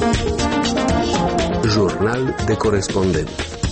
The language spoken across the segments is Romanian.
Jurnal de corespondent.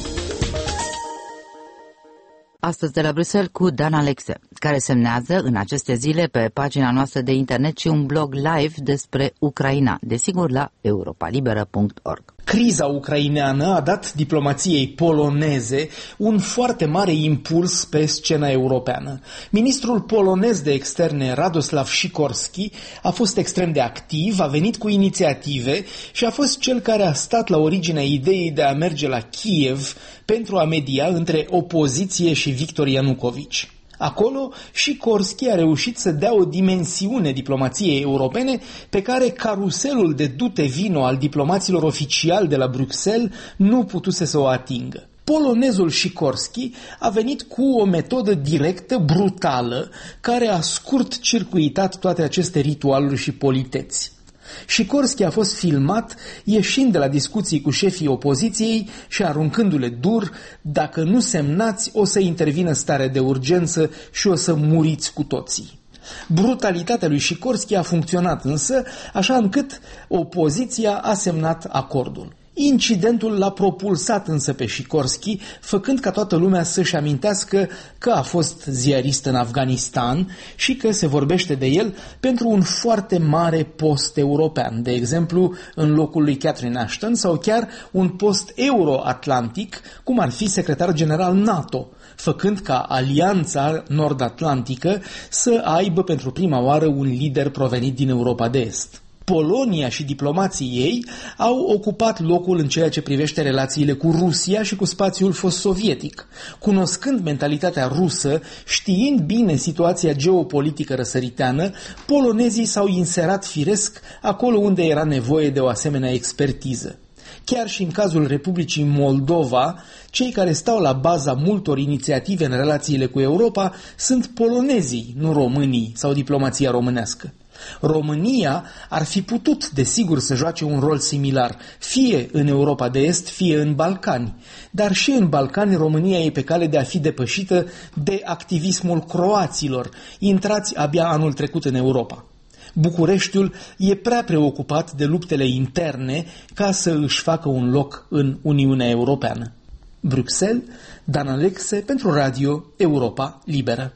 Astăzi de la Bruxelles cu Dan Alexe, care semnează în aceste zile pe pagina noastră de internet și un blog live despre Ucraina, desigur la europalibera.org. Criza ucraineană a dat diplomației poloneze un foarte mare impuls pe scena europeană. Ministrul polonez de externe Radoslav Sikorski a fost extrem de activ, a venit cu inițiative și a fost cel care a stat la originea ideii de a merge la Kiev pentru a media între opoziție și Victor Ianucovici. Acolo, Sikorski a reușit să dea o dimensiune diplomației europene pe care caruselul de dute vino al diplomaților oficiali de la Bruxelles nu putuse să o atingă. Polonezul Sikorski a venit cu o metodă directă, brutală, care a scurt circuitat toate aceste ritualuri și politeți. Sikorski a fost filmat ieșind de la discuții cu șefii opoziției și aruncându-le dur: dacă nu semnați, o să intervină stare de urgență și o să muriți cu toții. Brutalitatea lui Sikorski a funcționat însă, așa încât opoziția a semnat acordul. Incidentul l-a propulsat însă pe Sikorski, făcând ca toată lumea să-și amintească că a fost ziarist în Afganistan și că se vorbește de el pentru un foarte mare post european, de exemplu în locul lui Catherine Ashton, sau chiar un post euro-atlantic, cum ar fi secretar general NATO, făcând ca Alianța Nord-Atlantică să aibă pentru prima oară un lider provenit din Europa de Est. Polonia și diplomații ei au ocupat locul în ceea ce privește relațiile cu Rusia și cu spațiul fost sovietic. Cunoscând mentalitatea rusă, știind bine situația geopolitică răsăriteană, polonezii s-au inserat firesc acolo unde era nevoie de o asemenea expertiză. Chiar și în cazul Republicii Moldova, cei care stau la baza multor inițiative în relațiile cu Europa sunt polonezii, nu românii sau diplomația românească. România ar fi putut, desigur, să joace un rol similar, fie în Europa de Est, fie în Balcani. Dar și în Balcani România e pe cale de a fi depășită de activismul croaților, intrați abia anul trecut în Europa. Bucureștiul e prea preocupat de luptele interne ca să își facă un loc în Uniunea Europeană. Bruxelles, Dan Alexe pentru Radio Europa Liberă.